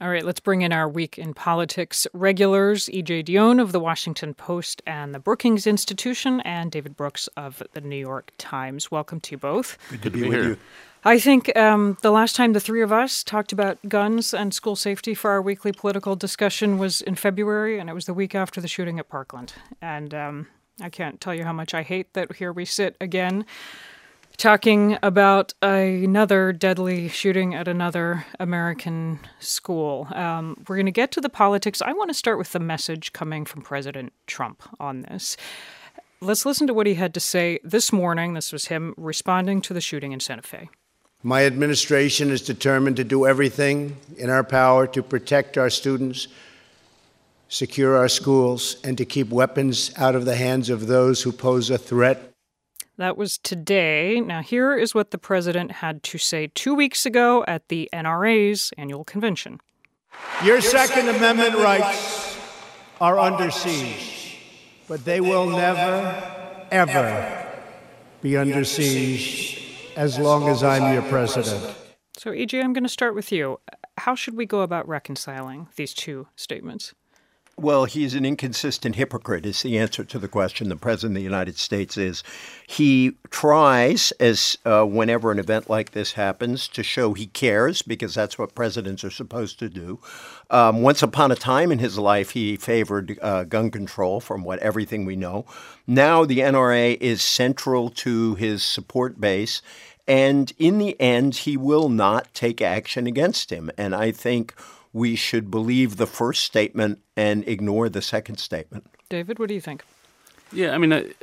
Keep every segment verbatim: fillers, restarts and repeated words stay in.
All right, let's bring in our Week in Politics regulars, E J Dionne of The Washington Post and the Brookings Institution, and David Brooks of The New York Times. Welcome to you both. Good to be with you. I think um, the last time the three of us talked about guns and school safety for our weekly political discussion was in February, and it was the week after the shooting at Parkland. And um, I can't tell you how much I hate that here we sit again talking about another deadly shooting at another American school. Um, we're going to get to the politics. I want to start with the message coming from President Trump on this. Let's listen to what he had to say this morning. This was him responding to the shooting in Santa Fe. My administration is determined to do everything in our power to protect our students, secure our schools, and to keep weapons out of the hands of those who pose a threat. That was today. Now, here is what the president had to say two weeks ago at the N R A's annual convention. Your Second Amendment rights are under siege, but they will never, ever be under siege as long as I'm your president. So, E J, I'm going to start with you. How should we go about reconciling these two statements? Well, he's an inconsistent hypocrite is the answer to the question. The President of the United States is. He tries, as uh, whenever an event like this happens, to show he cares, because that's what presidents are supposed to do. Um, once upon a time in his life, he favored uh, gun control, from what everything we know. Now the N R A is central to his support base. And in the end, he will not take action against him. And I think we should believe the first statement and ignore the second statement. David, what do you think? Yeah, I mean, I,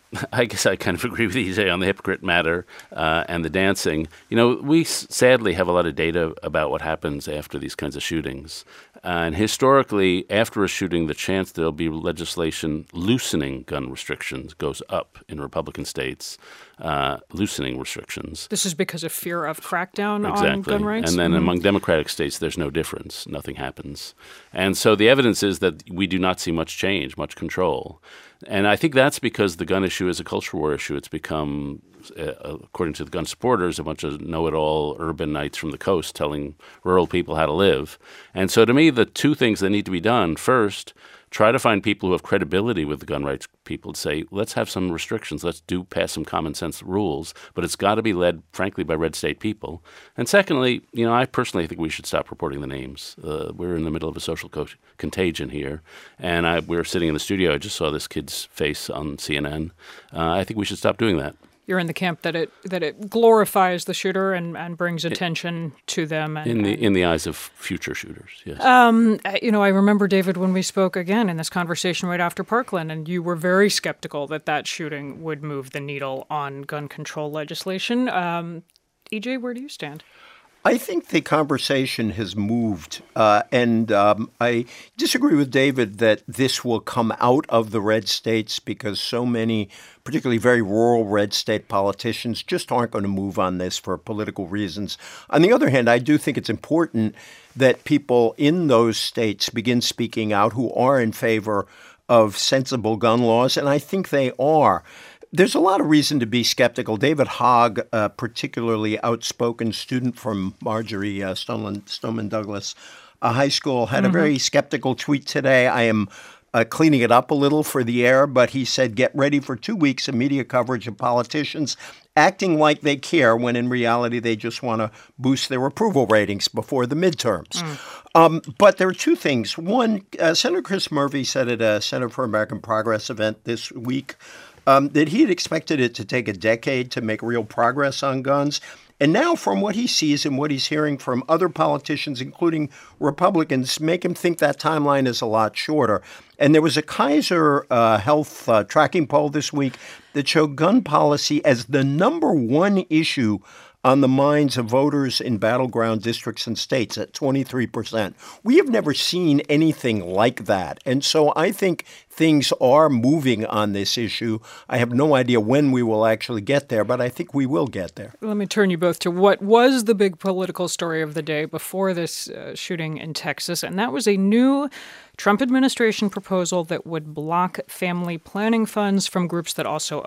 I guess I kind of agree with E J on the hypocrite matter uh, and the dancing. You know, we s- sadly have a lot of data about what happens after these kinds of shootings. Uh, and historically, after a shooting, the chance there'll be legislation loosening gun restrictions goes up in Republican states, uh, loosening restrictions. This is because of fear of crackdown exactly. on gun rights? And then mm-hmm. among Democratic states, there's no difference. Nothing happens. And so the evidence is that we do not see much change, much control. And I think that's because the gun issue is a culture war issue. It's become, uh, according to the gun supporters, a bunch of know-it-all urbanites from the coast telling rural people how to live. And so to me, the two things that need to be done, first, try to find people who have credibility with the gun rights people to say, let's have some restrictions, let's do pass some common sense rules, but it's got to be led, frankly, by red state people. And secondly, you know, I personally think we should stop reporting the names. Uh, we're in the middle of a social co- contagion here, and I, we were sitting in the studio. I just saw this kid's face on C N N. Uh, I think we should stop doing that. You're in the camp that it that it glorifies the shooter and, and brings attention to them. And, in the and, in the eyes of future shooters, yes. Um, you know, I remember, David, when we spoke again in this conversation right after Parkland, and you were very skeptical that that shooting would move the needle on gun control legislation. Um, E J, where do you stand? I think the conversation has moved, uh, and um, I disagree with David that this will come out of the red states because so many, particularly very rural red state politicians, just aren't going to move on this for political reasons. On the other hand, I do think it's important that people in those states begin speaking out who are in favor of sensible gun laws, and I think they are. There's a lot of reason to be skeptical. David Hogg, a particularly outspoken student from Marjorie uh, Stoneman, Stoneman Douglas uh, High School, had mm-hmm. a very skeptical tweet today. I am uh, cleaning it up a little for the air, but he said, get ready for two weeks of media coverage of politicians acting like they care when in reality they just want to boost their approval ratings before the midterms. Mm. Um, but there are two things. One, uh, Senator Chris Murphy said at a Center for American Progress event this week Um, that he had expected it to take a decade to make real progress on guns. And now from what he sees and what he's hearing from other politicians, including Republicans, make him think that timeline is a lot shorter. And there was a Kaiser uh, Health uh, tracking poll this week that showed gun policy as the number one issue on the minds of voters in battleground districts and states at twenty-three percent. We have never seen anything like that. And so I think things are moving on this issue. I have no idea when we will actually get there, but I think we will get there. Let me turn you both to what was the big political story of the day before this uh, shooting in Texas, and that was a new Trump administration proposal that would block family planning funds from groups that also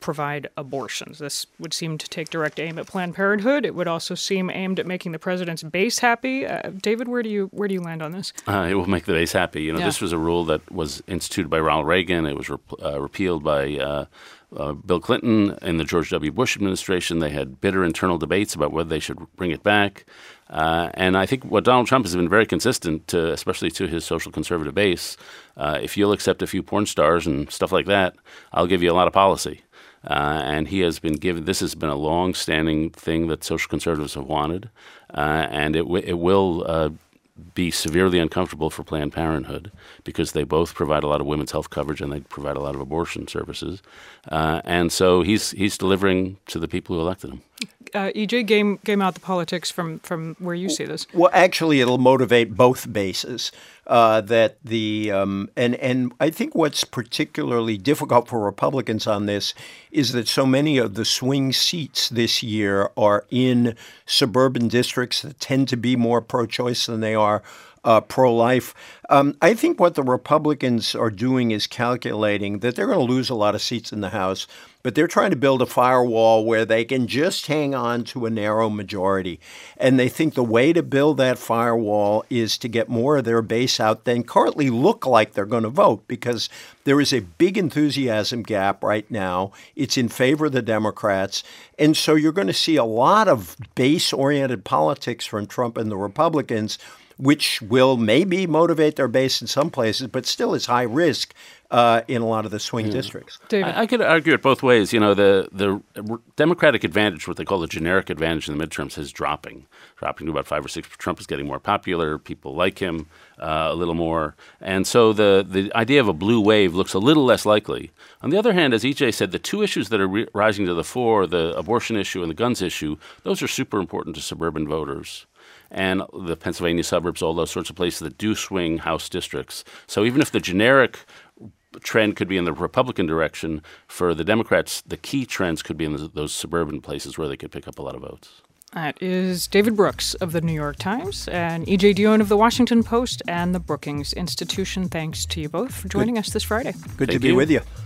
provide abortions. This would seem to take direct aim at Planned Parenthood. It would also seem aimed at making the president's base happy. Uh, David, where do you where do you land on this? Uh, it will make the base happy. You know, Yeah. this was a rule that was instituted by Ronald Reagan. It was re- uh, repealed by uh, uh, Bill Clinton in the George W. Bush administration. They had bitter internal debates about whether they should bring it back. Uh, and I think what Donald Trump has been very consistent to, especially to his social conservative base, uh, if you'll accept a few porn stars and stuff like that, I'll give you a lot of policy. Uh, and he has been given, this has been a long-standing thing that social conservatives have wanted, uh, and it, w- it will uh, be severely uncomfortable for Planned Parenthood because they both provide a lot of women's health coverage and they provide a lot of abortion services. Uh, and so he's he's delivering to the people who elected him. Uh, E J, game game out the politics from, from where you see this. Well, actually, it'll motivate both bases. Uh, that the um, and and I think what's particularly difficult for Republicans on this is that so many of the swing seats this year are in suburban districts that tend to be more pro-choice than they are uh, pro-life. Um, I think what the Republicans are doing is calculating that they're going to lose a lot of seats in the House, but they're trying to build a firewall where they can just hang on to a narrow majority. And they think the way to build that firewall is to get more of their base out than currently look like they're going to vote, because there is a big enthusiasm gap right now. It's in favor of the Democrats. And so you're going to see a lot of base-oriented politics from Trump and the Republicans, which will maybe motivate their base in some places, but still is high risk uh, in a lot of the swing districts. David. I, I could argue it both ways. You know, the the Democratic advantage, what they call the generic advantage in the midterms, is dropping, dropping to about five or six. Trump is getting more popular. People like him uh, a little more. And so the, the idea of a blue wave looks a little less likely. On the other hand, as E J said, the two issues that are re- rising to the fore, the abortion issue and the guns issue, those are super important to suburban voters. And the Pennsylvania suburbs, all those sorts of places that do swing House districts. So even if the generic trend could be in the Republican direction, for the Democrats, the key trends could be in those suburban places where they could pick up a lot of votes. That is David Brooks of the New York Times and E J Dionne of the Washington Post and the Brookings Institution. Thanks to you both for joining Good. us this Friday. Good Thank to be you. with you.